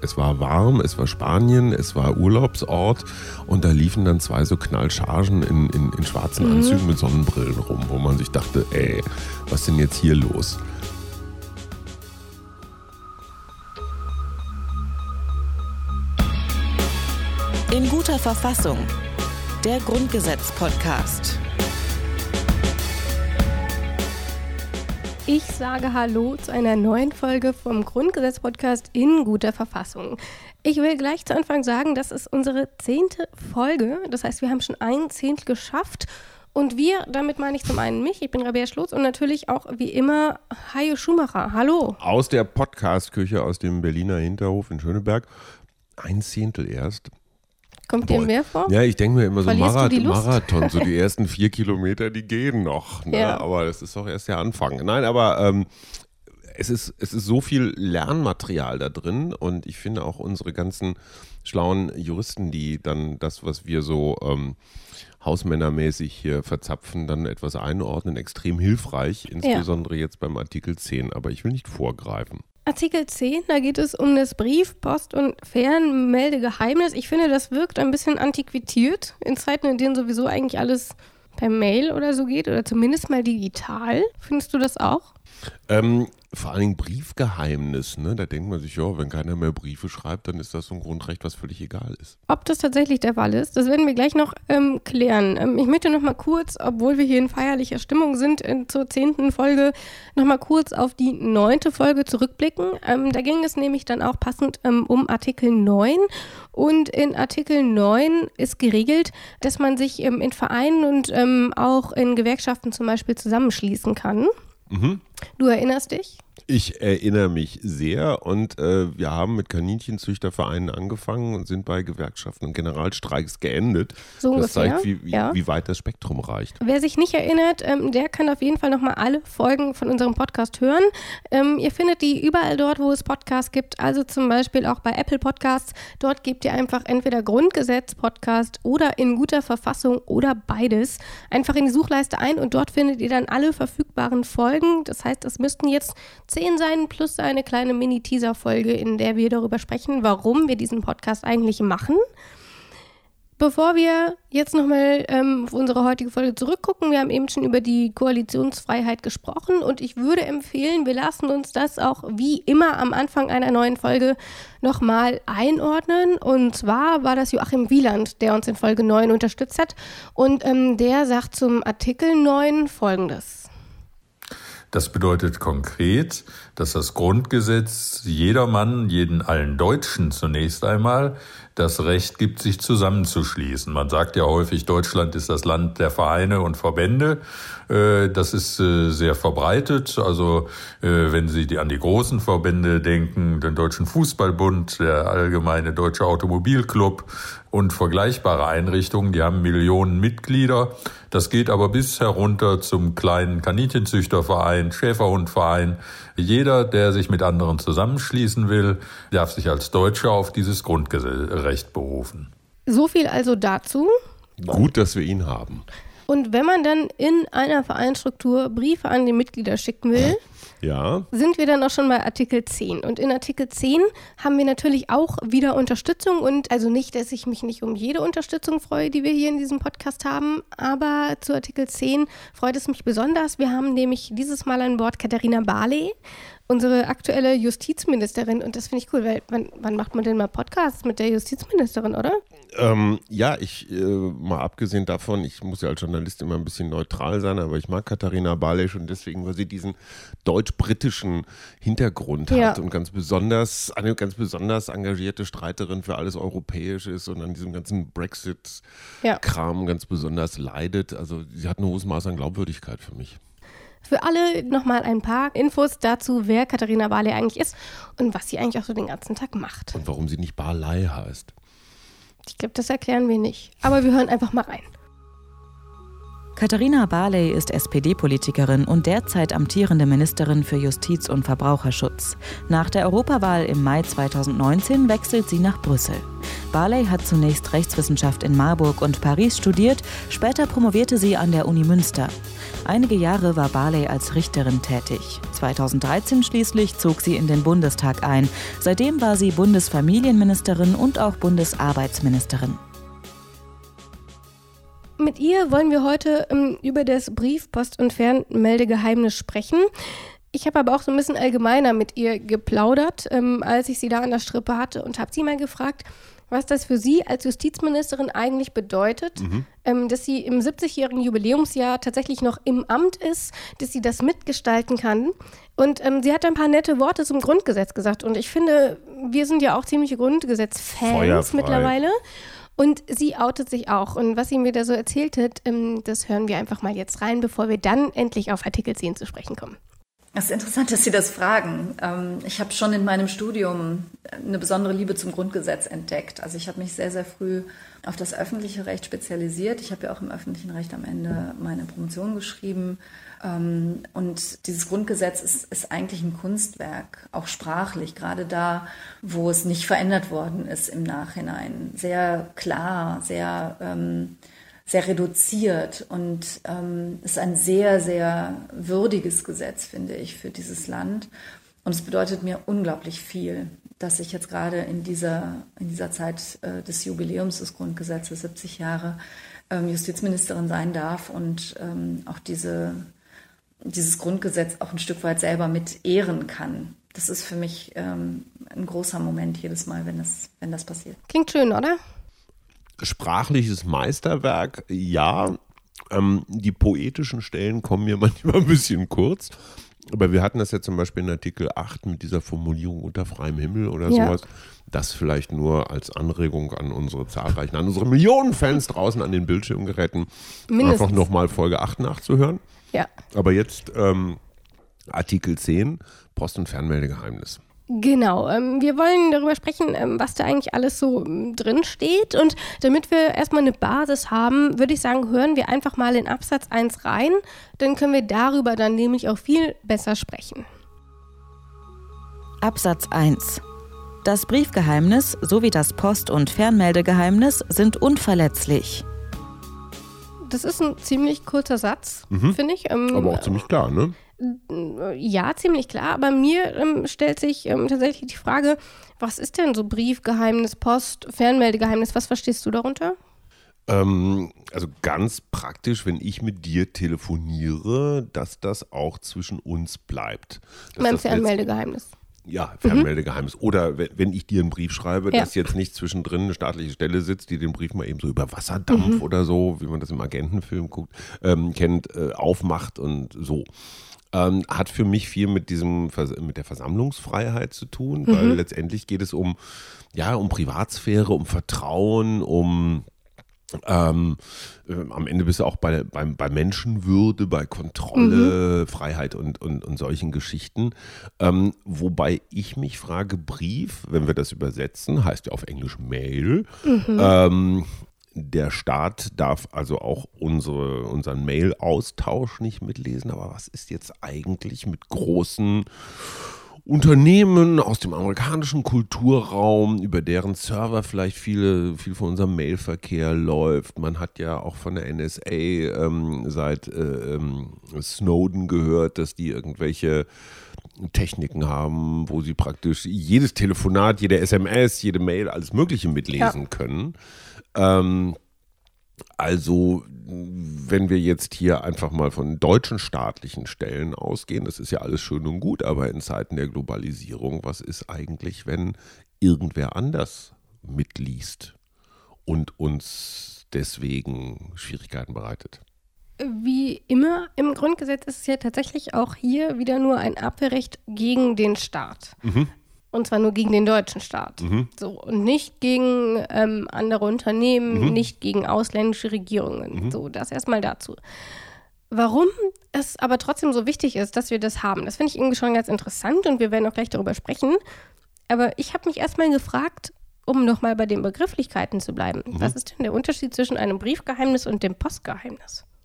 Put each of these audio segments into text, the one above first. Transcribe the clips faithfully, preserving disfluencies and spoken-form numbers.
Es war warm, es war Spanien, es war Urlaubsort und da liefen dann zwei so Knallchargen in, in, in schwarzen mhm. Anzügen mit Sonnenbrillen rum, wo man sich dachte, ey, was ist denn jetzt hier los? In guter Verfassung. Der Grundgesetz-Podcast. Ich sage Hallo zu einer neuen Folge vom Grundgesetz-Podcast in guter Verfassung. Ich will gleich zu Anfang sagen, das ist unsere zehnte Folge. Das heißt, wir haben schon ein Zehntel geschafft. Und wir, damit meine ich zum einen mich, ich bin Rabea Schlotz und natürlich auch wie immer Hajo Schumacher. Hallo. Aus der Podcast-Küche aus dem Berliner Hinterhof in Schöneberg. Ein Zehntel erst. Kommt dir mehr vor? Ja, ich denke mir immer so Marath- Lust? Marathon, so die ersten vier Kilometer, die gehen noch. Ne? Ja. Aber das ist doch erst der Anfang. Nein, aber ähm, es ist, es ist so viel Lernmaterial da drin und ich finde auch unsere ganzen schlauen Juristen, die dann das, was wir so ähm, hausmännermäßig hier verzapfen, dann etwas einordnen, extrem hilfreich, insbesondere ja. jetzt beim Artikel zehn. Aber ich will nicht vorgreifen. Artikel zehn, da geht es um das Brief-, Post- und Fernmeldegeheimnis. Ich finde, das wirkt ein bisschen antiquiert in Zeiten, in denen sowieso eigentlich alles per Mail oder so geht oder zumindest mal digital. Findest du das auch? Ähm, vor allen Dingen Briefgeheimnis, ne? Da denkt man sich, ja, wenn keiner mehr Briefe schreibt, dann ist das so ein Grundrecht, was völlig egal ist. Ob das tatsächlich der Fall ist, das werden wir gleich noch ähm, klären. Ähm, ich möchte noch mal kurz, obwohl wir hier in feierlicher Stimmung sind, in, zur zehnten Folge, noch mal kurz auf die neunte Folge zurückblicken. Ähm, da ging es nämlich dann auch passend ähm, um Artikel neun. Und in Artikel neun ist geregelt, dass man sich ähm, in Vereinen und ähm, auch in Gewerkschaften zum Beispiel zusammenschließen kann. Mhm. Du erinnerst dich? Ich erinnere mich sehr und äh, wir haben mit Kaninchenzüchtervereinen angefangen und sind bei Gewerkschaften und Generalstreiks geendet. So das ungefähr, zeigt, wie, wie, ja. wie weit das Spektrum reicht. Wer sich nicht erinnert, ähm, der kann auf jeden Fall nochmal alle Folgen von unserem Podcast hören. Ähm, ihr findet die überall dort, wo es Podcasts gibt, also zum Beispiel auch bei Apple Podcasts. Dort gebt ihr einfach entweder Grundgesetz-Podcast oder in guter Verfassung oder beides einfach in die Suchleiste ein und dort findet ihr dann alle verfügbaren Folgen. Das heißt, es müssten jetzt zehn sein plus eine kleine Mini-Teaser-Folge, in der wir darüber sprechen, warum wir diesen Podcast eigentlich machen. Bevor wir jetzt nochmal ähm, auf unsere heutige Folge zurückgucken, wir haben eben schon über die Koalitionsfreiheit gesprochen und ich würde empfehlen, wir lassen uns das auch wie immer am Anfang einer neuen Folge nochmal einordnen. Und zwar war das Joachim Wieland, der uns in Folge neun unterstützt hat und ähm, der sagt zum Artikel neun Folgendes. Das bedeutet konkret, dass das Grundgesetz jedermann, jeden allen Deutschen zunächst einmal, das Recht gibt, sich zusammenzuschließen. Man sagt ja häufig, Deutschland ist das Land der Vereine und Verbände. Das ist sehr verbreitet. Also wenn Sie an die großen Verbände denken, den Deutschen Fußballbund, der Allgemeine Deutsche Automobilclub und vergleichbare Einrichtungen, die haben Millionen Mitglieder. Das geht aber bis herunter zum kleinen Kaninchenzüchterverein, Schäferhundverein. Jeder, der sich mit anderen zusammenschließen will, darf sich als Deutscher auf dieses Grundrecht berufen. So viel also dazu. Gut, dass wir ihn haben. Und wenn man dann in einer Vereinsstruktur Briefe an die Mitglieder schicken will, ja. sind wir dann auch schon bei Artikel zehn. Und in Artikel zehn haben wir natürlich auch wieder Unterstützung. Und also nicht, dass ich mich nicht um jede Unterstützung freue, die wir hier in diesem Podcast haben. Aber zu Artikel zehn freut es mich besonders. Wir haben nämlich dieses Mal an Bord Katharina Barley, unsere aktuelle Justizministerin. Und das finde ich cool, weil wann, wann macht man denn mal Podcasts mit der Justizministerin, oder? Ähm, ja, ich, äh, mal abgesehen davon, ich muss ja als Journalist immer ein bisschen neutral sein, aber ich mag Katharina Barley schon deswegen, weil sie diesen deutsch-britischen Hintergrund ja. hat und ganz besonders, eine ganz besonders engagierte Streiterin für alles Europäische ist und an diesem ganzen Brexit-Kram ja. ganz besonders leidet. Also sie hat ein hohes Maß an Glaubwürdigkeit für mich. Für alle nochmal ein paar Infos dazu, wer Katharina Barley eigentlich ist und was sie eigentlich auch so den ganzen Tag macht. Und warum sie nicht Barley heißt. Ich glaube, das erklären wir nicht. Aber wir hören einfach mal rein. Katharina Barley ist S P D-Politikerin und derzeit amtierende Ministerin für Justiz und Verbraucherschutz. Nach der Europawahl im Mai zweitausendneunzehn wechselt sie nach Brüssel. Barley hat zunächst Rechtswissenschaft in Marburg und Paris studiert, später promovierte sie an der Uni Münster. Einige Jahre war Barley als Richterin tätig. zweitausenddreizehn schließlich zog sie in den Bundestag ein. Seitdem war sie Bundesfamilienministerin und auch Bundesarbeitsministerin. Mit ihr wollen wir heute ähm, über das Brief-, Post- und Fernmeldegeheimnis sprechen. Ich habe aber auch so ein bisschen allgemeiner mit ihr geplaudert, ähm, als ich sie da an der Strippe hatte und habe sie mal gefragt, was das für sie als Justizministerin eigentlich bedeutet, mhm. ähm, dass sie im siebzigjährigen Jubiläumsjahr tatsächlich noch im Amt ist, dass sie das mitgestalten kann. Und ähm, sie hat ein paar nette Worte zum Grundgesetz gesagt. Und ich finde, wir sind ja auch ziemliche Grundgesetz-Fans mittlerweile. Und sie outet sich auch. Und was sie mir da so erzählt hat, ähm, das hören wir einfach mal jetzt rein, bevor wir dann endlich auf Artikel zehn zu sprechen kommen. Es ist interessant, dass Sie das fragen. Ich habe schon in meinem Studium eine besondere Liebe zum Grundgesetz entdeckt. Also ich habe mich sehr, sehr früh auf das öffentliche Recht spezialisiert. Ich habe ja auch im öffentlichen Recht am Ende meine Promotion geschrieben. Und dieses Grundgesetz ist, ist eigentlich ein Kunstwerk, auch sprachlich, gerade da, wo es nicht verändert worden ist im Nachhinein. Sehr klar, sehr... Ähm, sehr reduziert und ähm, ist ein sehr, sehr würdiges Gesetz, finde ich, für dieses Land. Und es bedeutet mir unglaublich viel, dass ich jetzt gerade in dieser, in dieser Zeit äh, des Jubiläums des Grundgesetzes, siebzig Jahre, ähm, Justizministerin sein darf und ähm, auch diese, dieses Grundgesetz auch ein Stück weit selber mit ehren kann. Das ist für mich ähm, ein großer Moment jedes Mal, wenn das, wenn das passiert. Klingt schön, oder? Sprachliches Meisterwerk, ja. Ähm, die poetischen Stellen kommen mir manchmal ein bisschen kurz. Aber wir hatten das ja zum Beispiel in Artikel acht mit dieser Formulierung unter freiem Himmel oder ja. sowas. Das vielleicht nur als Anregung an unsere zahlreichen, an unsere Millionen Fans draußen an den Bildschirmgeräten. Mindestens. Einfach nochmal Folge acht nachzuhören. Ja. Aber jetzt ähm, Artikel zehn, Post- und Fernmeldegeheimnis. Genau, ähm, wir wollen darüber sprechen, ähm, was da eigentlich alles so ähm, drin steht. Und damit wir erstmal eine Basis haben, würde ich sagen, hören wir einfach mal in Absatz eins rein. Dann können wir darüber dann nämlich auch viel besser sprechen. Absatz eins. Das Briefgeheimnis sowie das Post- und Fernmeldegeheimnis sind unverletzlich. Das ist ein ziemlich kurzer Satz, mhm. finde ich. Ähm, Aber auch ziemlich klar, ne? Ja, ziemlich klar, aber mir ähm, stellt sich ähm, tatsächlich die Frage, was ist denn so Briefgeheimnis, Post, Fernmeldegeheimnis, was verstehst du darunter? Ähm, also ganz praktisch, wenn ich mit dir telefoniere, dass das auch zwischen uns bleibt. Beim Fernmeldegeheimnis. Ja, Fernmeldegeheimnis. Mhm. Oder wenn, wenn ich dir einen Brief schreibe, ja. dass jetzt nicht zwischendrin eine staatliche Stelle sitzt, die den Brief mal eben so über Wasserdampf mhm. oder so, wie man das im Agentenfilm guckt, ähm, kennt, äh, aufmacht und so. Ähm, hat für mich viel mit diesem mit der Versammlungsfreiheit zu tun, mhm. weil letztendlich geht es um, ja, um Privatsphäre, um Vertrauen, um ähm, äh, am Ende bist du auch bei, bei, bei Menschenwürde, bei Kontrolle, mhm. Freiheit und, und, und solchen Geschichten. Ähm, wobei ich mich frage, Brief, wenn wir das übersetzen, heißt ja auf Englisch Mail, mhm. ähm, der Staat darf also auch unsere, unseren Mail-Austausch nicht mitlesen. Aber was ist jetzt eigentlich mit großen Unternehmen aus dem amerikanischen Kulturraum, über deren Server vielleicht viele, viel von unserem Mailverkehr läuft? Man hat ja auch von der N S A ähm, seit äh, ähm, Snowden gehört, dass die irgendwelche Techniken haben, wo sie praktisch jedes Telefonat, jede S M S, jede Mail, alles Mögliche mitlesen ja. können. Ähm, also, wenn wir jetzt hier einfach mal von deutschen staatlichen Stellen ausgehen, das ist ja alles schön und gut, aber in Zeiten der Globalisierung, was ist eigentlich, wenn irgendwer anders mitliest und uns deswegen Schwierigkeiten bereitet? Wie immer im Grundgesetz ist es ja tatsächlich auch hier wieder nur ein Abwehrrecht gegen den Staat. Mhm. Und zwar nur gegen den deutschen Staat. Mhm. So, und nicht gegen ähm, andere Unternehmen, mhm. nicht gegen ausländische Regierungen. Mhm. So, das erstmal dazu. Warum es aber trotzdem so wichtig ist, dass wir das haben, das finde ich irgendwie schon ganz interessant und wir werden auch gleich darüber sprechen. Aber ich habe mich erstmal gefragt, um nochmal bei den Begrifflichkeiten zu bleiben, mhm. was ist denn der Unterschied zwischen einem Briefgeheimnis und dem Postgeheimnis?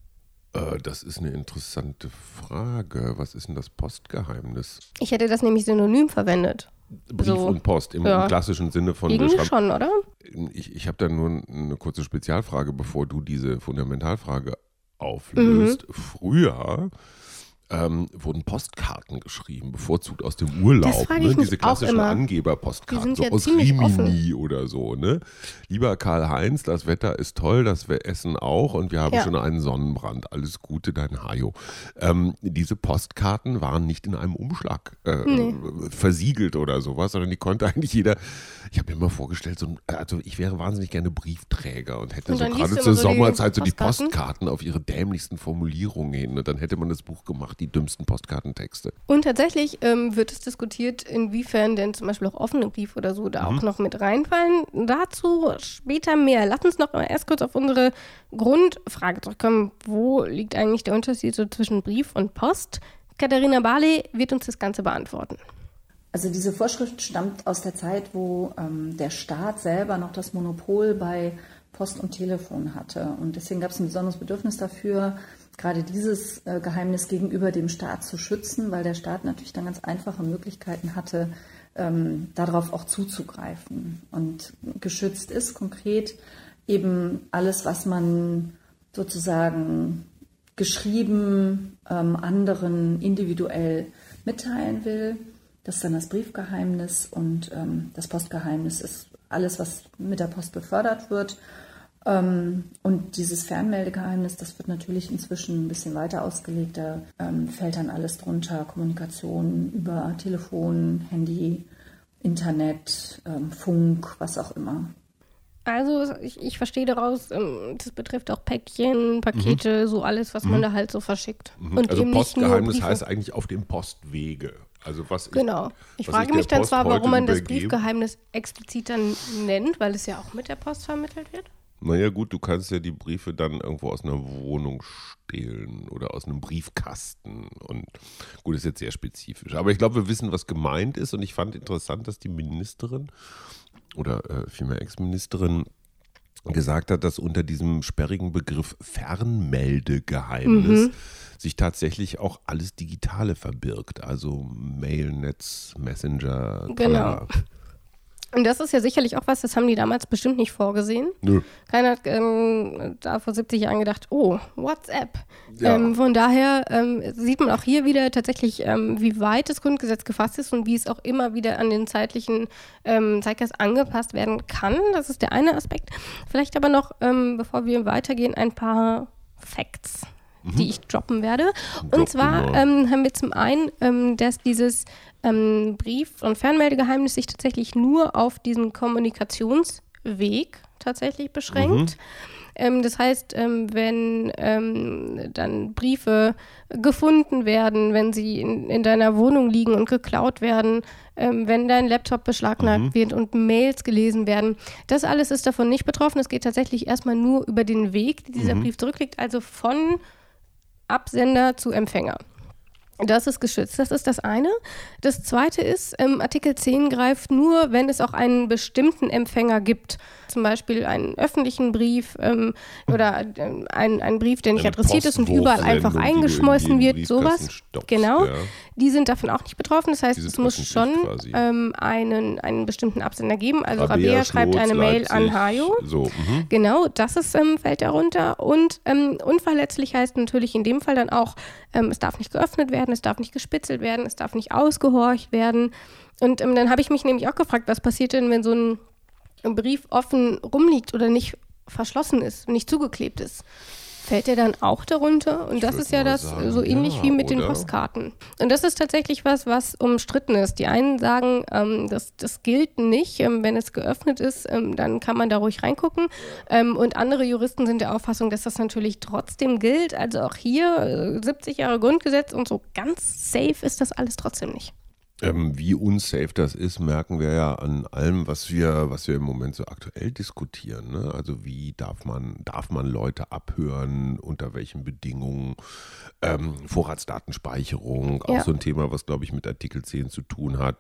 Äh, das ist eine interessante Frage. Was ist denn das Postgeheimnis? Ich hätte das nämlich synonym verwendet. Brief so. und Post im, Ja. im klassischen Sinne von Irgendwie wir schon, oder? Ich, ich habe da nur eine kurze Spezialfrage, bevor du diese Fundamentalfrage auflöst. Mhm. Früher ähm, wurden Postkarten geschrieben, bevorzugt aus dem Urlaub. Das frage Ne? ich mich Diese auch klassischen immer. Angeberpostkarten, Die sind so ja aus ziemlich Rimini oder so. Ne? Lieber Karl-Heinz, das Wetter ist toll, das wir essen auch und wir haben Ja. schon einen Sonnenbrand. Alles Gute, dein Hajo. Ähm, diese Postkarten waren nicht in einem Umschlag äh, Nee. versiegelt oder sowas, sondern die konnte eigentlich jeder. Ich habe mir immer vorgestellt, so ein, also ich wäre wahnsinnig gerne Briefträger und hätte Und so dann gerade liest du zur immer so die Sommerzeit so die Postkarten? Postkarten auf ihre dämlichsten Formulierungen hin und dann hätte man das Buch gemacht, die dümmsten Postkartentexte. Und tatsächlich ähm, wird es diskutiert, inwiefern denn zum Beispiel auch offene Briefe oder so da Mhm. auch noch mit reinfallen. Dazu später mehr. Lass uns noch mal erst kurz auf unsere Grundfrage zurückkommen. Wo liegt eigentlich der Unterschied so zwischen Brief und Post? Katharina Barley wird uns das Ganze beantworten. Also diese Vorschrift stammt aus der Zeit, wo ähm, der Staat selber noch das Monopol bei Post und Telefon hatte. Und deswegen gab es ein besonderes Bedürfnis dafür, gerade dieses äh, Geheimnis gegenüber dem Staat zu schützen, weil der Staat natürlich dann ganz einfache Möglichkeiten hatte, ähm, darauf auch zuzugreifen. Und geschützt ist konkret eben alles, was man sozusagen geschrieben ähm, anderen individuell mitteilen will. Das ist dann das Briefgeheimnis und ähm, das Postgeheimnis ist alles, was mit der Post befördert wird. Ähm, und dieses Fernmeldegeheimnis, das wird natürlich inzwischen ein bisschen weiter ausgelegt. Da ähm, fällt dann alles drunter, Kommunikation über Telefon, Handy, Internet, ähm, Funk, was auch immer. Also ich, ich verstehe daraus, ähm, das betrifft auch Päckchen, Pakete, so alles, was man da halt so verschickt. Und Also eben nicht nur Postgeheimnis Briefe. heißt eigentlich auf dem Postwege. Also was Genau. Ich, Ich was frage der mich dann Post zwar, warum heute man das übergebe. Briefgeheimnis explizit dann nennt, weil es ja auch mit der Post vermittelt wird. Naja gut, du kannst ja die Briefe dann irgendwo aus einer Wohnung stehlen oder aus einem Briefkasten. Und gut, ist jetzt sehr spezifisch. Aber ich glaube, wir wissen, was gemeint ist. Und ich fand interessant, dass die Ministerin oder äh, vielmehr Ex-Ministerin gesagt hat, dass unter diesem sperrigen Begriff Fernmeldegeheimnis Mhm. sich tatsächlich auch alles Digitale verbirgt. Also Mail, Netz, Messenger. Genau. tralala. Und das ist ja sicherlich auch was, das haben die damals bestimmt nicht vorgesehen. Nö. Keiner hat ähm, da vor siebzig Jahren gedacht, oh, WhatsApp. Ja. Ähm, von daher ähm, sieht man auch hier wieder tatsächlich, ähm, wie weit das Grundgesetz gefasst ist und wie es auch immer wieder an den zeitlichen ähm, Zeitgeist angepasst werden kann. Das ist der eine Aspekt. Vielleicht aber noch, ähm, bevor wir weitergehen, ein paar Facts, die ich droppen werde. Drop Und zwar mal. ähm, haben wir zum einen, ähm, dass dieses ähm, Brief- und Fernmeldegeheimnis sich tatsächlich nur auf diesen Kommunikationsweg tatsächlich beschränkt. Ähm, das heißt, ähm, wenn ähm, dann Briefe gefunden werden, wenn sie in, in deiner Wohnung liegen und geklaut werden, ähm, wenn dein Laptop beschlagnahmt wird und Mails gelesen werden, das alles ist davon nicht betroffen. Es geht tatsächlich erstmal nur über den Weg, den dieser Brief zurücklegt, also von Absender zu Empfänger. Das ist geschützt, das ist das eine. Das zweite ist, ähm, Artikel zehn greift nur, wenn es auch einen bestimmten Empfänger gibt. Zum Beispiel einen öffentlichen Brief ähm, oder ähm, einen, einen Brief, der nicht Eine adressiert ist und überall einfach Postwurfsendung, die du in eingeschmolzen jeden wird, sowas. Briefkasten stopfst, Genau. ja. Die sind davon auch nicht betroffen. Das heißt, Die sind es muss öffentlich schon quasi. ähm, einen, einen bestimmten Absender geben. Also Rabea, Rabea schreibt Schlotz, eine Mail Leipzig, an Hajo. So, mhm. Genau, das ist, ähm, fällt darunter. Und ähm, unverletzlich heißt natürlich in dem Fall dann auch, ähm, es darf nicht geöffnet werden, es darf nicht gespitzelt werden, es darf nicht ausgehorcht werden. Und ähm, dann habe ich mich nämlich auch gefragt, was passiert denn, wenn so ein, ein Brief offen rumliegt oder nicht verschlossen ist, nicht zugeklebt ist? Fällt der dann auch darunter? Und das würd ist ja mal das sagen, so ähnlich ja, wie mit den oder? Postkarten. Und das ist tatsächlich was, was umstritten ist. Die einen sagen, ähm, das, das gilt nicht. Ähm, wenn es geöffnet ist, ähm, dann kann man da ruhig reingucken. Ähm, und andere Juristen sind der Auffassung, dass das natürlich trotzdem gilt. Also auch hier äh, siebzig Jahre Grundgesetz und so ganz safe ist das alles trotzdem nicht. Ähm, wie unsafe das ist, merken wir ja an allem, was wir, was wir im Moment so aktuell diskutieren. Ne? Also wie darf man, darf man Leute abhören, unter welchen Bedingungen, ähm, Vorratsdatenspeicherung, auch Ja. so ein Thema, was glaube ich mit Artikel zehn zu tun hat.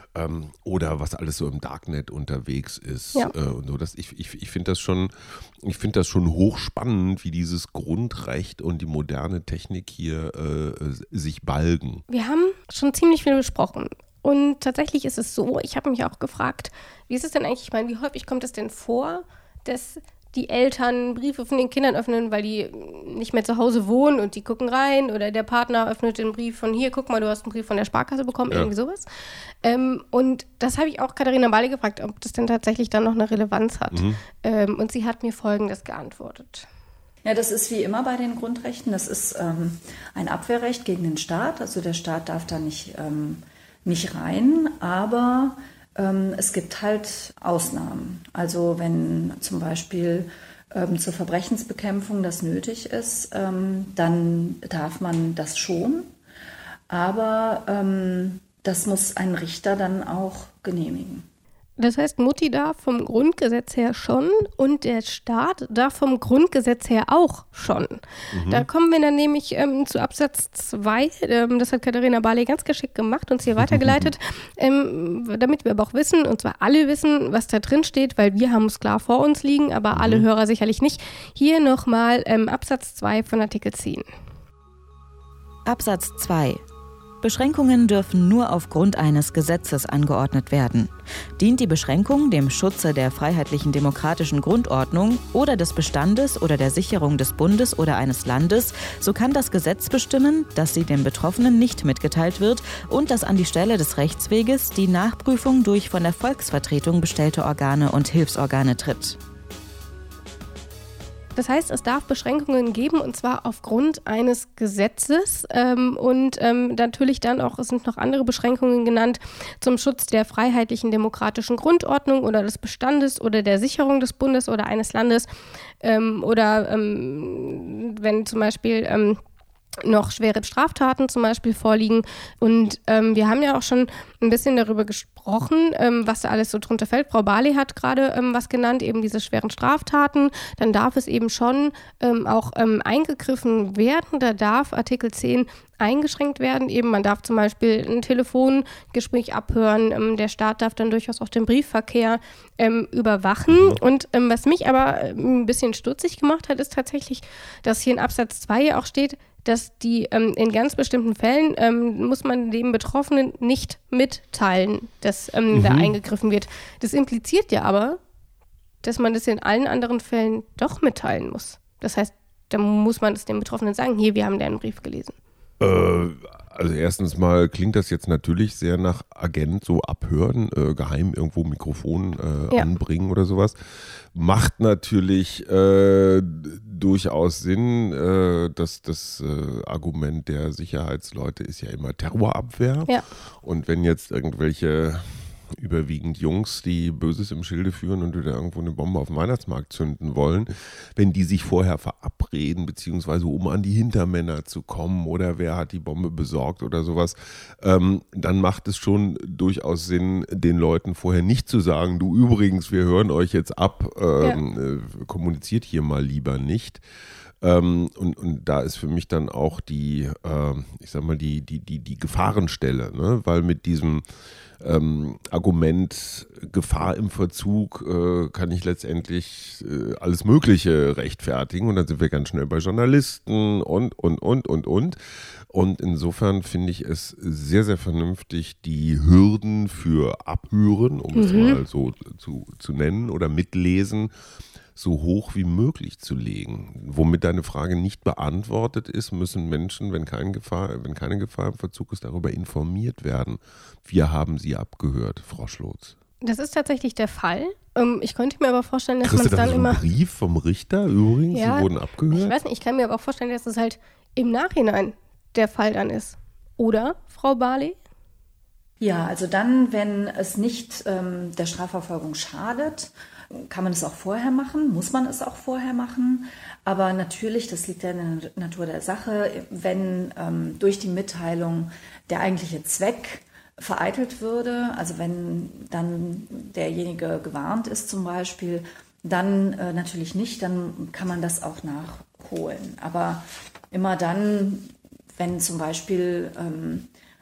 ähm, oder was alles so im Darknet unterwegs ist. Ja. Äh, und so. Das, ich ich, ich finde das schon, ich finde das schon hochspannend, wie dieses Grundrecht und die moderne Technik hier äh, sich balgen. Wir haben schon ziemlich viel besprochen. Und tatsächlich ist es so, ich habe mich auch gefragt, wie ist es denn eigentlich, ich meine, wie häufig kommt es denn vor, dass die Eltern Briefe von den Kindern öffnen, weil die nicht mehr zu Hause wohnen und die gucken rein, oder der Partner öffnet den Brief von hier, guck mal, du hast einen Brief von der Sparkasse bekommen, ja. irgendwie sowas. Ähm, und das habe ich auch Katharina Barley gefragt, ob das denn tatsächlich dann noch eine Relevanz hat. Mhm. Ähm, und sie hat mir Folgendes geantwortet. Ja, das ist wie immer bei den Grundrechten. Das ist ähm, ein Abwehrrecht gegen den Staat. Also der Staat darf da nicht, ähm, nicht rein, aber ähm, es gibt halt Ausnahmen. Also wenn zum Beispiel ähm, zur Verbrechensbekämpfung das nötig ist, ähm, dann darf man das schon. Aber ähm, das muss ein Richter dann auch genehmigen. Das heißt, Mutti darf vom Grundgesetz her schon und der Staat darf vom Grundgesetz her auch schon. Mhm. Da kommen wir dann nämlich ähm, zu Absatz zwei. Ähm, das hat Katharina Barley ganz geschickt gemacht und uns hier weitergeleitet, ähm, damit wir aber auch wissen, und zwar alle wissen, was da drin steht, weil wir haben es klar vor uns liegen, aber mhm. alle Hörer sicherlich nicht. Hier nochmal ähm, Absatz zwei von Artikel zehn. Absatz zwei. Beschränkungen dürfen nur aufgrund eines Gesetzes angeordnet werden. Dient die Beschränkung dem Schutze der freiheitlichen demokratischen Grundordnung oder des Bestandes oder der Sicherung des Bundes oder eines Landes, so kann das Gesetz bestimmen, dass sie dem Betroffenen nicht mitgeteilt wird und dass an die Stelle des Rechtsweges die Nachprüfung durch von der Volksvertretung bestellte Organe und Hilfsorgane tritt. Das heißt, es darf Beschränkungen geben, und zwar aufgrund eines Gesetzes ähm, und ähm, natürlich dann auch, es sind noch andere Beschränkungen genannt, zum Schutz der freiheitlichen demokratischen Grundordnung oder des Bestandes oder der Sicherung des Bundes oder eines Landes ähm, oder ähm, wenn zum Beispiel ähm, noch schwere Straftaten zum Beispiel vorliegen. Und ähm, wir haben ja auch schon ein bisschen darüber gesprochen, ähm, was da alles so drunter fällt. Frau Barley hat gerade ähm, was genannt, eben diese schweren Straftaten. Dann darf es eben schon ähm, auch ähm, eingegriffen werden. Da darf Artikel zehn eingeschränkt werden. Eben, man darf zum Beispiel ein Telefongespräch abhören. Ähm, der Staat darf dann durchaus auch den Briefverkehr ähm, überwachen. Und ähm, was mich aber ein bisschen stutzig gemacht hat, ist tatsächlich, dass hier in Absatz zwei auch steht, dass die ähm, in ganz bestimmten Fällen ähm, muss man dem Betroffenen nicht mitteilen, dass ähm, mhm. da eingegriffen wird. Das impliziert ja aber, dass man das in allen anderen Fällen doch mitteilen muss. Das heißt, da muss man es dem Betroffenen sagen, hier, wir haben deinen Brief gelesen. Äh, also erstens mal klingt das jetzt natürlich sehr nach Agent, so abhören, äh, geheim irgendwo Mikrofon äh, ja. anbringen oder sowas. Macht natürlich äh, durchaus Sinn. Äh, dass das äh, Argument der Sicherheitsleute ist ja immer Terrorabwehr. Ja. Und wenn jetzt irgendwelche überwiegend Jungs, die Böses im Schilde führen und wieder irgendwo eine Bombe auf dem Weihnachtsmarkt zünden wollen, wenn die sich vorher verabreden, beziehungsweise um an die Hintermänner zu kommen oder wer hat die Bombe besorgt oder sowas, ähm, dann macht es schon durchaus Sinn, den Leuten vorher nicht zu sagen, du übrigens, wir hören euch jetzt ab, ähm, ja. äh, kommuniziert hier mal lieber nicht. Ähm, und, und da ist für mich dann auch die, äh, ich sag mal, die, die, die, die Gefahrenstelle, ne? Weil mit diesem ähm, Argument Gefahr im Verzug äh, kann ich letztendlich äh, alles Mögliche rechtfertigen und dann sind wir ganz schnell bei Journalisten und, und, und, und, und. Und insofern finde ich es sehr, sehr vernünftig, die Hürden für Abhören, um mhm. es mal so zu, zu nennen, oder Mitlesen, so hoch wie möglich zu legen. Womit deine Frage nicht beantwortet ist, müssen Menschen, wenn, kein Gefahr, wenn keine Gefahr im Verzug ist, darüber informiert werden. Wir haben sie abgehört, Frau Schlotz. Das ist tatsächlich der Fall. Ich könnte mir aber vorstellen, dass man es dann dann so immer... einen Brief vom Richter übrigens? Ja, sie wurden abgehört? Ich weiß nicht, ich kann mir aber auch vorstellen, dass es halt im Nachhinein der Fall dann ist. Oder, Frau Barley? Ja, also dann, wenn es nicht ähm, der Strafverfolgung schadet, kann man es auch vorher machen, muss man es auch vorher machen. Aber natürlich, das liegt ja in der Natur der Sache, wenn ähm, durch die Mitteilung der eigentliche Zweck vereitelt würde, also wenn dann derjenige gewarnt ist zum Beispiel, dann äh, natürlich nicht, dann kann man das auch nachholen. Aber immer dann, wenn zum Beispiel ähm,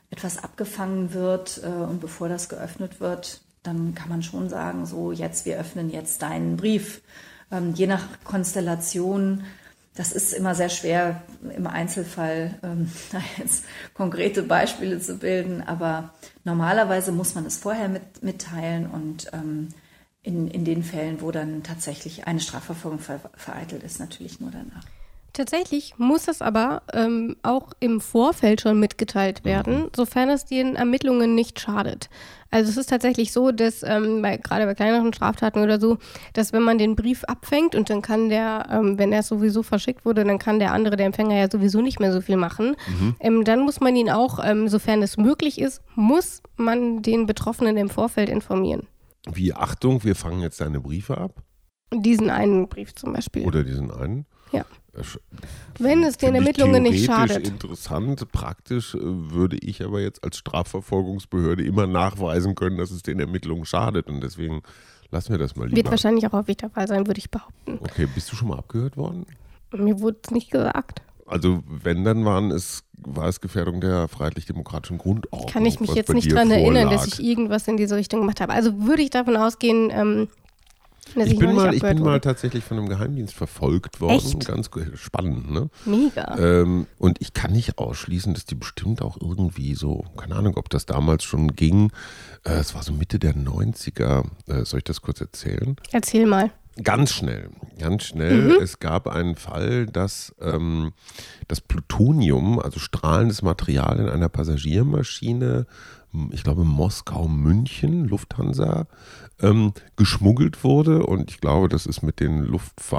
etwas abgefangen wird äh, und bevor das geöffnet wird, dann kann man schon sagen, so jetzt, wir öffnen jetzt deinen Brief. Ähm, je nach Konstellation, das ist immer sehr schwer im Einzelfall, ähm, da jetzt konkrete Beispiele zu bilden, aber normalerweise muss man es vorher mit, mitteilen und ähm, in, in den Fällen, wo dann tatsächlich eine Strafverfolgung ver, vereitelt ist, natürlich nur danach. Tatsächlich muss es aber ähm, auch im Vorfeld schon mitgeteilt werden, sofern es den Ermittlungen nicht schadet. Also es ist tatsächlich so, dass ähm, bei, gerade bei kleineren Straftaten oder so, dass wenn man den Brief abfängt und dann kann der, ähm, wenn er sowieso verschickt wurde, dann kann der andere, der Empfänger ja sowieso nicht mehr so viel machen. Mhm. Ähm, dann muss man ihn auch, ähm, sofern es möglich ist, muss man den Betroffenen im Vorfeld informieren. Wie, Achtung, wir fangen jetzt deine Briefe ab? Diesen einen Brief zum Beispiel. Oder diesen einen? Ja. Wenn es den Ermittlungen nicht schadet. Interessant, praktisch äh, würde ich aber jetzt als Strafverfolgungsbehörde immer nachweisen können, dass es den Ermittlungen schadet und deswegen lassen wir das mal lieber. Wird wahrscheinlich auch häufig der Fall sein, würde ich behaupten. Okay, bist du schon mal abgehört worden? Mir wurde es nicht gesagt. Also wenn, dann waren es, war es Gefährdung der freiheitlich-demokratischen Grundordnung. Kann ich mich jetzt nicht daran erinnern, dass ich irgendwas in diese Richtung gemacht habe. Also würde ich davon ausgehen, ähm, dass ich, ich bin mal, ich bin wurde. mal tatsächlich von einem Geheimdienst verfolgt worden. Echt? Ganz spannend, ne? Mega. Ähm, und ich kann nicht ausschließen, dass die bestimmt auch irgendwie so, keine Ahnung, ob das damals schon ging. Äh, es war so Mitte der neunziger. Äh, soll ich das kurz erzählen? Erzähl mal. Ganz schnell, ganz schnell. Mhm. Es gab einen Fall, dass ähm, das Plutonium, also strahlendes Material in einer Passagiermaschine, ich glaube Moskau, München, Lufthansa, ähm, geschmuggelt wurde. Und ich glaube, das ist mit den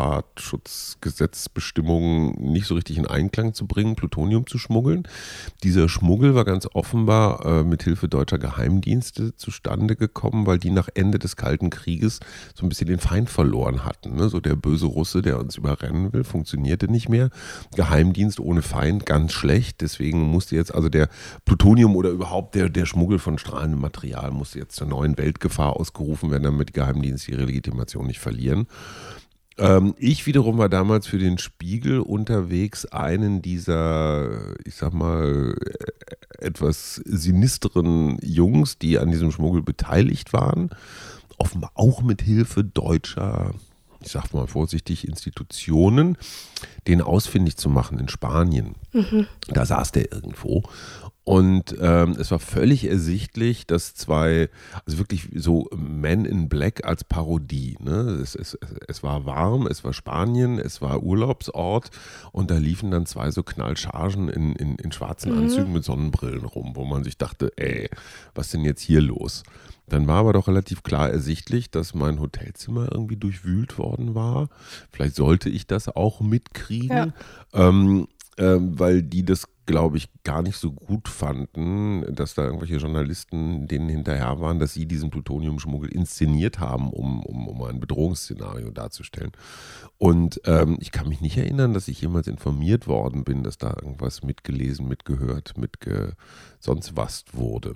Luftfahrtschutzgesetzbestimmungen nicht so richtig in Einklang zu bringen, Plutonium zu schmuggeln. Dieser Schmuggel war ganz offenbar äh, mit Hilfe deutscher Geheimdienste zustande gekommen, weil die nach Ende des Kalten Krieges so ein bisschen den Feind verloren hatten. Ne? So der böse Russe, der uns überrennen will, funktionierte nicht mehr. Geheimdienst ohne Feind, ganz schlecht. Deswegen musste jetzt also der Plutonium oder überhaupt der, der Schmuggel von strahlendem Material musste jetzt zur neuen Weltgefahr ausgerufen werden, damit die Geheimdienste ihre Legitimation nicht verlieren. Ähm, ich wiederum war damals für den Spiegel unterwegs, einen dieser, ich sag mal, etwas sinisteren Jungs, die an diesem Schmuggel beteiligt waren, offenbar auch mit Hilfe deutscher, ich sag mal vorsichtig, Institutionen, den ausfindig zu machen in Spanien. Mhm. Da saß der irgendwo. Und ähm, es war völlig ersichtlich, dass zwei, also wirklich so Men in Black als Parodie, ne? Es, es, es war warm, es war Spanien, es war Urlaubsort und da liefen dann zwei so Knallchargen in, in, in schwarzen mhm. Anzügen mit Sonnenbrillen rum, wo man sich dachte, ey, was denn jetzt hier los? Dann war aber doch relativ klar ersichtlich, dass mein Hotelzimmer irgendwie durchwühlt worden war. Vielleicht sollte ich das auch mitkriegen, ja. ähm, ähm, weil die das, glaube ich, gar nicht so gut fanden, dass da irgendwelche Journalisten denen hinterher waren, dass sie diesen Plutoniumschmuggel inszeniert haben, um, um, um ein Bedrohungsszenario darzustellen. Und ähm, ich kann mich nicht erinnern, dass ich jemals informiert worden bin, dass da irgendwas mitgelesen, mitgehört, mitge sonst was wurde.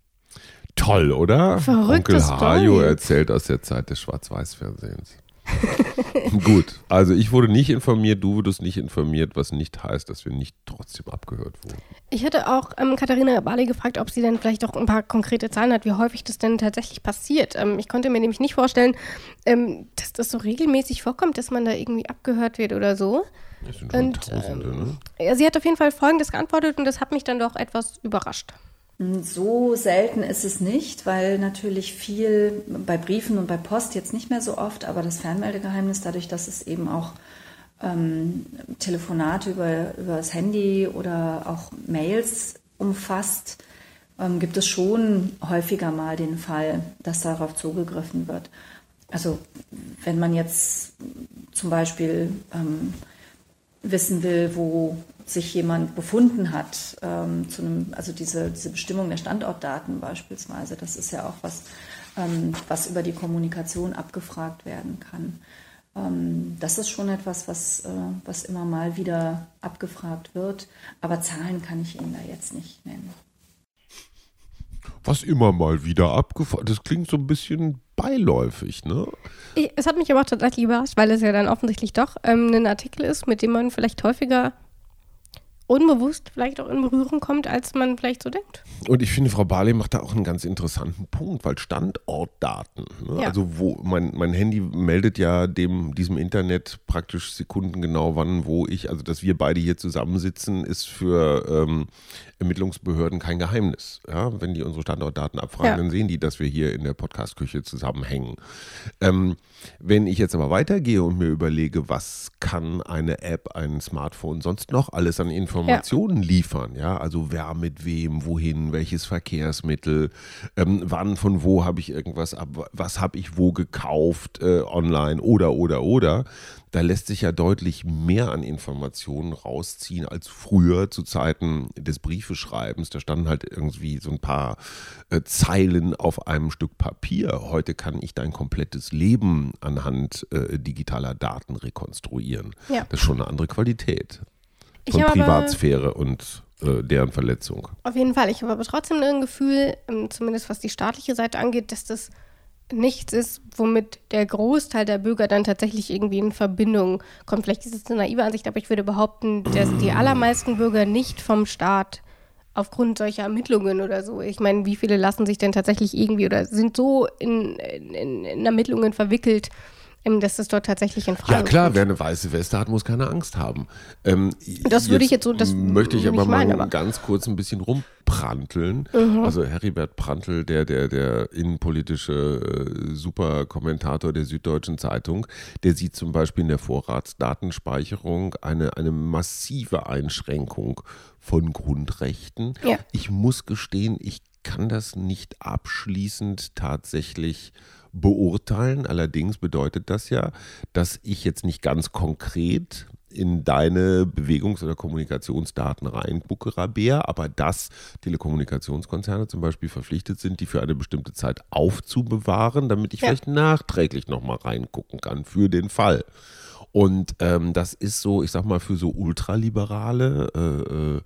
Toll, oder? Verrückte Onkel Hajo Story. erzählt aus der Zeit des Schwarz-Weiß-Fernsehens. Gut, also ich wurde nicht informiert, du wurdest nicht informiert, was nicht heißt, dass wir nicht trotzdem abgehört wurden. Ich hätte auch ähm, Katharina Barley gefragt, ob sie dann vielleicht auch ein paar konkrete Zahlen hat, wie häufig das denn tatsächlich passiert. Ähm, ich konnte mir nämlich nicht vorstellen, ähm, dass das so regelmäßig vorkommt, dass man da irgendwie abgehört wird oder so. Das sind schon und, Tausende, ähm, ne? Ja, sie hat auf jeden Fall Folgendes geantwortet und das hat mich dann doch etwas überrascht. So selten ist es nicht, weil natürlich viel bei Briefen und bei Post jetzt nicht mehr so oft, aber das Fernmeldegeheimnis, dadurch, dass es eben auch ähm, Telefonate über, über das Handy oder auch Mails umfasst, ähm, gibt es schon häufiger mal den Fall, dass darauf zugegriffen wird. Also wenn man jetzt zum Beispiel ähm, wissen will, wo sich jemand befunden hat, ähm, zu einem, also diese, diese Bestimmung der Standortdaten beispielsweise, das ist ja auch was, ähm, was über die Kommunikation abgefragt werden kann. Ähm, das ist schon etwas, was, äh, was immer mal wieder abgefragt wird, aber Zahlen kann ich Ihnen da jetzt nicht nennen. Was immer mal wieder abgefragt, das klingt so ein bisschen beiläufig, ne? Ich, es hat mich aber auch tatsächlich überrascht, weil es ja dann offensichtlich doch ähm, ein Artikel ist, mit dem man vielleicht häufiger unbewusst vielleicht auch in Berührung kommt, als man vielleicht so denkt. Und ich finde, Frau Barley macht da auch einen ganz interessanten Punkt, weil Standortdaten, ne? Ja. Also wo mein, mein Handy meldet ja dem, diesem Internet praktisch sekundengenau, wann, wo ich, also dass wir beide hier zusammensitzen, ist für ähm, Ermittlungsbehörden kein Geheimnis. Ja? Wenn die unsere Standortdaten abfragen, ja. dann sehen die, dass wir hier in der Podcast-Küche zusammenhängen. Ähm, wenn ich jetzt aber weitergehe und mir überlege, was kann eine App, ein Smartphone sonst noch alles an Informationen ja. liefern, ja, also wer mit wem, wohin, welches Verkehrsmittel, ähm, wann, von wo habe ich irgendwas ab, was habe ich wo gekauft, äh, online oder, oder, oder, da lässt sich ja deutlich mehr an Informationen rausziehen als früher zu Zeiten des Briefeschreibens. Da standen halt irgendwie so ein paar äh, Zeilen auf einem Stück Papier. Heute kann ich dein komplettes Leben anhand äh, digitaler Daten rekonstruieren. Ja. Das ist schon eine andere Qualität von Privatsphäre und äh, deren Verletzung. Auf jeden Fall. Ich habe aber trotzdem ein Gefühl, zumindest was die staatliche Seite angeht, dass das nichts ist, womit der Großteil der Bürger dann tatsächlich irgendwie in Verbindung kommt. Vielleicht ist es eine naive Ansicht, aber ich würde behaupten, dass die allermeisten Bürger nicht vom Staat aufgrund solcher Ermittlungen oder so, ich meine, wie viele lassen sich denn tatsächlich irgendwie oder sind so in, in, in Ermittlungen verwickelt, dass das dort tatsächlich in Frage Ja klar, kommt. wer eine weiße Weste hat, muss keine Angst haben. Ähm, das würde ich jetzt so, das möchte ich aber nicht mal meinen, aber. ganz kurz ein bisschen rumpranteln. Mhm. Also Heribert Prantl, der, der, der innenpolitische äh, Superkommentator der Süddeutschen Zeitung, der sieht zum Beispiel in der Vorratsdatenspeicherung eine, eine massive Einschränkung von Grundrechten. Ja. Ich muss gestehen, ich kann das nicht abschließend tatsächlich beurteilen. Allerdings bedeutet das ja, dass ich jetzt nicht ganz konkret in deine Bewegungs- oder Kommunikationsdaten reinbucke, Rabea, aber dass Telekommunikationskonzerne zum Beispiel verpflichtet sind, die für eine bestimmte Zeit aufzubewahren, damit ich ja. vielleicht nachträglich nochmal reingucken kann für den Fall. Und ähm, das ist so, ich sag mal, für so Ultraliberale, äh, äh,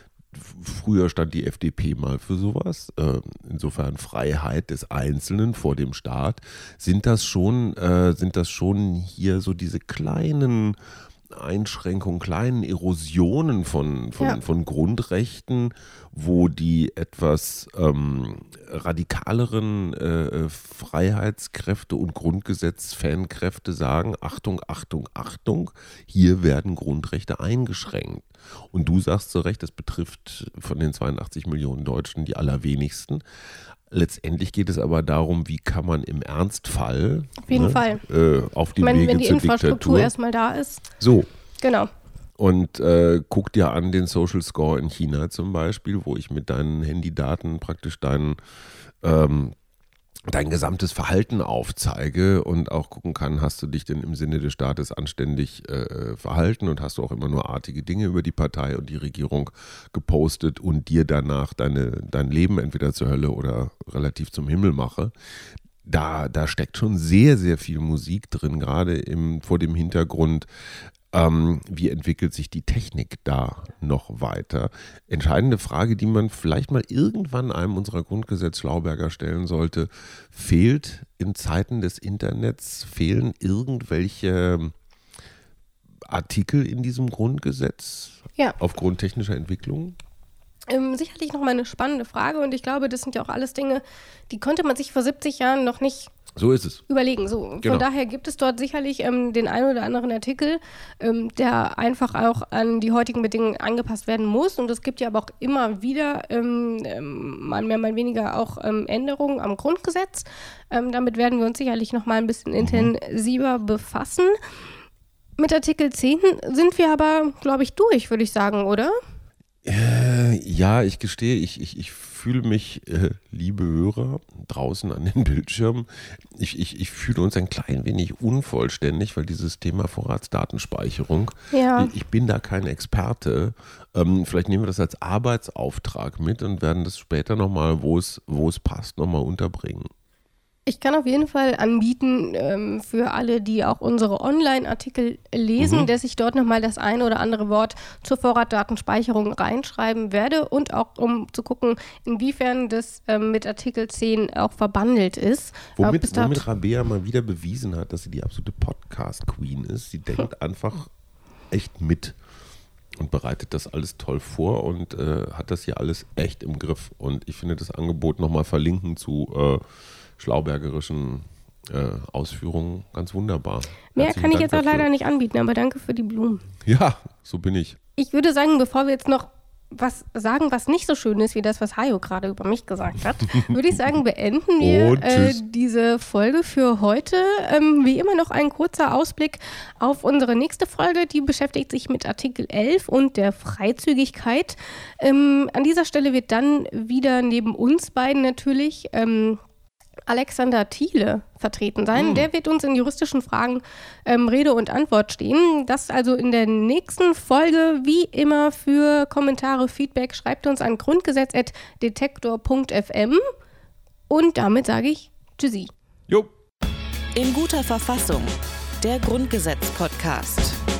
früher stand die F D P mal für sowas, äh, insofern Freiheit des Einzelnen vor dem Staat, sind das schon, äh, sind das schon hier so diese kleinen Einschränkungen, kleinen Erosionen von, von, ja. von Grundrechten, wo die etwas ähm, radikaleren äh, Freiheitskräfte und Grundgesetz-Fankräfte sagen, Achtung, Achtung, Achtung, hier werden Grundrechte eingeschränkt. Und du sagst zu Recht, das betrifft von den zweiundachtzig Millionen Deutschen die allerwenigsten. Letztendlich geht es aber darum, wie kann man im Ernstfall auf jeden ne, Fall äh, auf die ich meine, Wege wenn die zur Infrastruktur Diktatur erstmal da ist. So. Genau. Und äh, guck dir an den Social Score in China zum Beispiel, wo ich mit deinen Handydaten praktisch deinen ähm, dein gesamtes Verhalten aufzeige und auch gucken kann, hast du dich denn im Sinne des Staates anständig äh, verhalten und hast du auch immer nur artige Dinge über die Partei und die Regierung gepostet und dir danach deine, dein Leben entweder zur Hölle oder relativ zum Himmel mache. Da, da steckt schon sehr, sehr viel Musik drin, gerade im, vor dem Hintergrund, Ähm, wie entwickelt sich die Technik da noch weiter? Entscheidende Frage, die man vielleicht mal irgendwann einem unserer Grundgesetz-Schlauberger stellen sollte: Fehlt in Zeiten des Internets, fehlen irgendwelche Artikel in diesem Grundgesetz ja. aufgrund technischer Entwicklungen? Ähm, sicherlich nochmal eine spannende Frage und ich glaube, das sind ja auch alles Dinge, die konnte man sich vor siebzig Jahren noch nicht So ist es. überlegen. So, von Genau. daher gibt es dort sicherlich ähm, den einen oder anderen Artikel, ähm, der einfach auch an die heutigen Bedingungen angepasst werden muss. Und es gibt ja aber auch immer wieder, ähm, ähm, mal mehr, mal weniger, auch ähm, Änderungen am Grundgesetz. Ähm, damit werden wir uns sicherlich noch mal ein bisschen mhm. intensiver befassen. Mit Artikel zehn sind wir aber, glaube ich, durch, würde ich sagen, oder? Äh, ja, ich gestehe, ich, ich, ich fühle mich, äh, liebe Hörer, draußen an den Bildschirmen, ich, ich, ich fühle uns ein klein wenig unvollständig, weil dieses Thema Vorratsdatenspeicherung, ja. ich, ich bin da kein Experte. Ähm, vielleicht nehmen wir das als Arbeitsauftrag mit und werden das später nochmal, wo es, wo es passt, nochmal unterbringen. Ich kann auf jeden Fall anbieten, ähm, für alle, die auch unsere Online-Artikel lesen, mhm. dass ich dort nochmal das ein oder andere Wort zur Vorratsdatenspeicherung reinschreiben werde und auch um zu gucken, inwiefern das ähm, mit Artikel zehn auch verbandelt ist. Womit, womit Rabea mal wieder bewiesen hat, dass sie die absolute Podcast-Queen ist. Sie denkt einfach echt mit. und bereitet das alles toll vor und äh, hat das hier alles echt im Griff. Und ich finde das Angebot nochmal verlinken zu äh, schlaubergerischen äh, Ausführungen ganz wunderbar. Mehr Herzlichen kann ich Dank jetzt auch dafür. leider nicht anbieten, aber danke für die Blumen. Ja, so bin ich. Ich würde sagen, bevor wir jetzt noch was sagen, was nicht so schön ist, wie das, was Hajo gerade über mich gesagt hat, würde ich sagen, beenden wir Und äh, tschüss. diese Folge für heute. Ähm, wie immer noch ein kurzer Ausblick auf unsere nächste Folge, die beschäftigt sich mit Artikel elf und der Freizügigkeit. Ähm, an dieser Stelle wird dann wieder neben uns beiden natürlich ähm, Alexander Thiele vertreten sein. Mm. Der wird uns in juristischen Fragen ähm, Rede und Antwort stehen. Das also in der nächsten Folge. Wie immer für Kommentare, Feedback schreibt uns an grundgesetz at detektor punkt f m. Und damit sage ich Tschüssi. Jo. In guter Verfassung. Der Grundgesetz-Podcast.